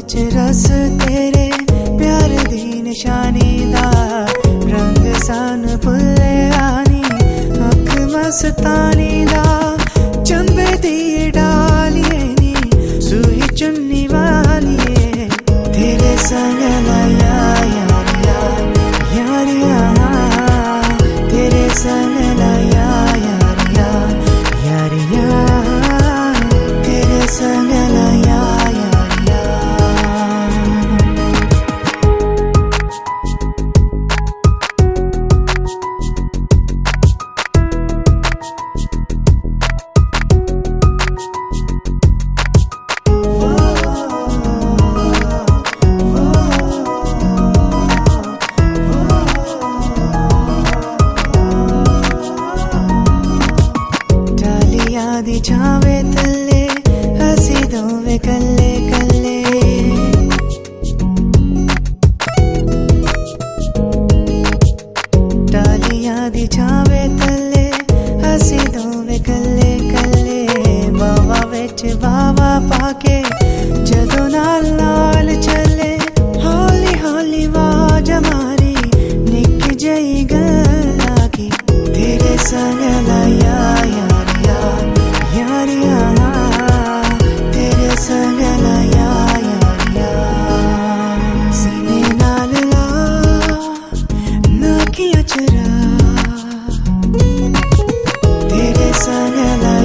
विच रस तेरे प्यार दी निशानी दा रंग सन भुल्ले आनी अख मस्तानी दा चंबे दी डालिए नी सूही चुन्नी वालिए तेरे संग लाया यारिया यारिया तेरे संग लाया यारिया यारिया तेरे संग लाया यारिया दी छावे तले हसी दोवे कल्ले कल्ले डालियां दी छावे तले हसी दोवे कल्ले कल्ले बावा विच बावा पाके जदों नाल नाल चले हौली हौली वाज मारी निक जई गल आगी तेरे संग लाया यारिया यारिया तेरे संग लाया यारिया सीने नाल ला ना किया चरा तेरे संग